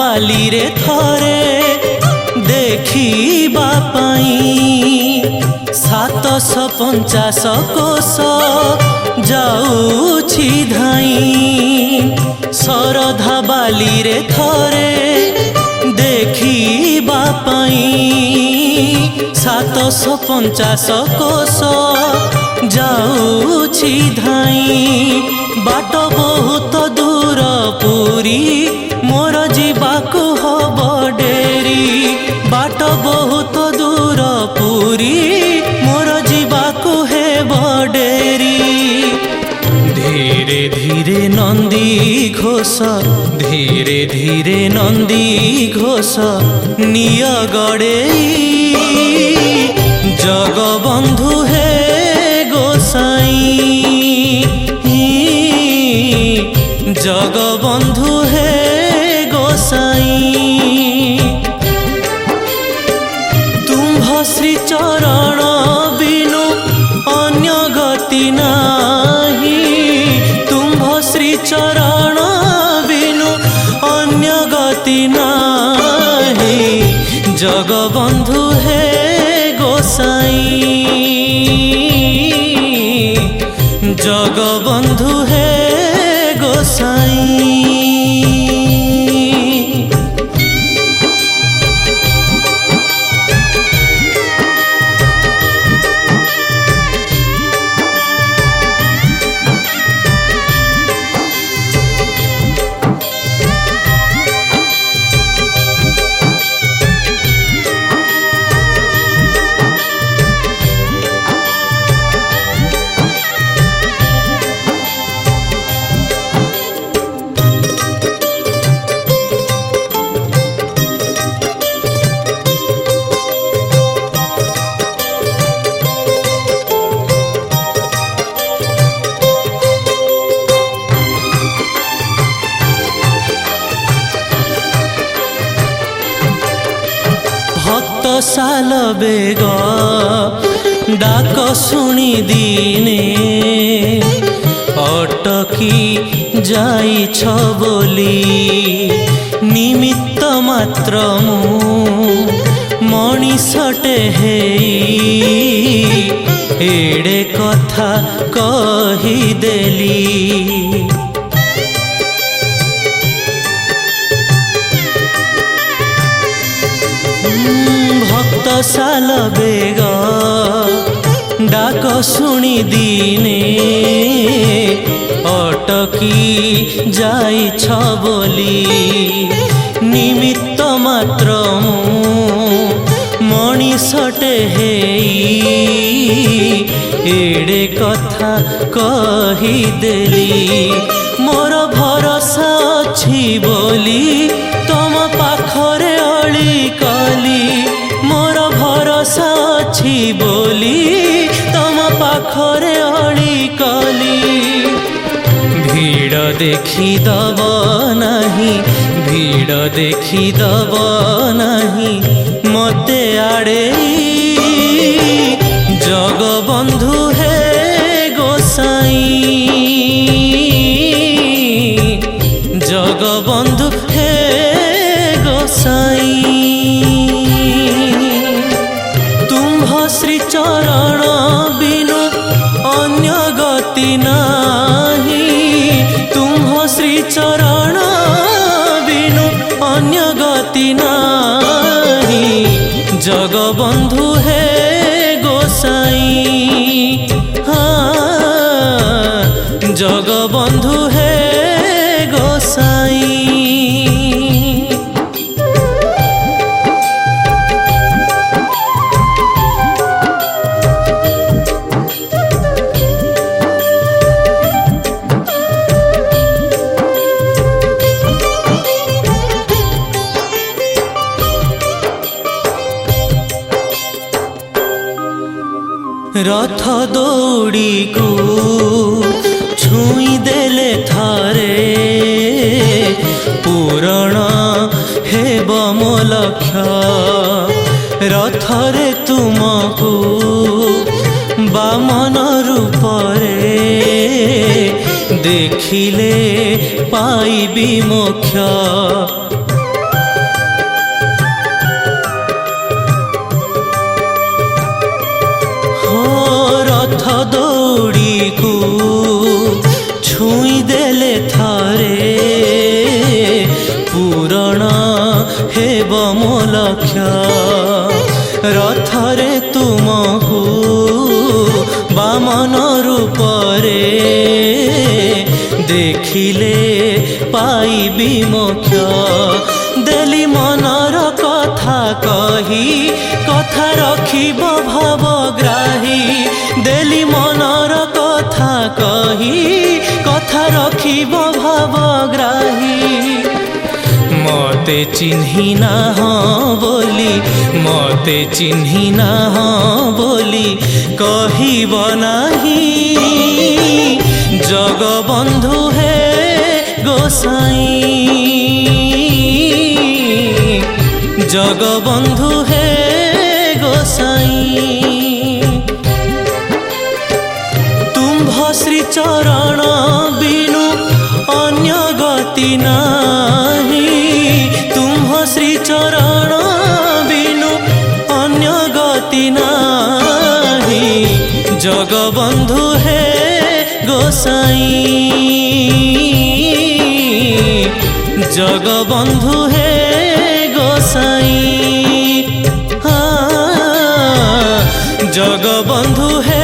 बाली रे थरे देखिबा पाई 750 कोश जाऊछि धाई शरधा बाली रे थरे देखिबा पाई 750 कोश जाऊछि धाई बाट बहुत दूर पुरी मोर जीवाकु हब डेरी बाट बहुत दूर पुरी मोर जीवाकु हेब डेरी धीरे धीरे नंदी घोष धीरे धीरे नंदी घोष निय गड़ेई जगबंधु हे गोसाई जगबंधु हे गोसाई तुम्भ श्री चरण बिनु अन्य गति नाही तुम्भ श्री चरण बिनु अन्य गति नाही जगबंधु हे गोसाई जगबंधु हे गोसाई साल बेग डाक शुणी दिने अटकी जाइछ बोली निमित्त मात्र मणिषटे हेई एड़े कथा कहीदेली साल बेग डाक शुणी दिने अटकी जाइछ बोली निमित्त मात्र मणिषटे हेई एड़े कथा कहीदेली मोर भरोसा अछि बोली तम पाखरे अली कली मोर भरोसा अछि बोली तम पाखरे अली कली भीड़ देखी दब नहीं भीड़ देखी दब नहीं मते आड़े जगबंधु हे गोसाई जगबंधु हे गोसाई श्री चरण बिनु अन्य गति नाही तुम्ह श्री चरण बिनु अन्य गति नाही जगबंधु हे गोसाई हाँ जगबंधु हे गोसाई रथ दौड़ी को छुई देले थारे पूरण हेब मो लक्ष्य रथरे तुमको बामन रूपरे देखिले पाइबी मोक्ष ଲକ୍ଷ ରଥରେ ତୁମକୁ ବାମନ ରୂପରେ ଦେଖିଲେ ପାଇବି ମୋକ୍ଷ। ଦେଲି ମନର କଥା କହି କଥା ରଖିବ ଭାବଗ୍ରାହୀ। ଦେଲି ମନର କଥା କହି କଥା ରଖିବ ଭାବଗ୍ରାହୀ। ମତେ ଚିହ୍ନି ନାହ ବୋଲି ମତେ ଚିହ୍ନି ନାହ ବୋଲି କହିବ ନାହିଁ। ଜଗବନ୍ଧୁ ହେ ଗୋସାଇଁ ଜଗବନ୍ଧୁ ହେ ଗୋସାଇଁ। ତୁମ୍ଭ ଶ୍ରୀ ଚରଣ ବିନୁ ଅନ୍ୟ ଗତି ନାହିଁ। ତୁମ୍ଭ ଶ୍ରୀ ଚରଣ ବିନୁ ଅନ୍ୟ ଗତି ନାହିଁ। ଜଗବନ୍ଧୁ ହେ ଗୋସାଇଁ ଜଗବନ୍ଧୁ ହେ ଗୋସାଇଁ। ଜଗବନ୍ଧୁ ହେ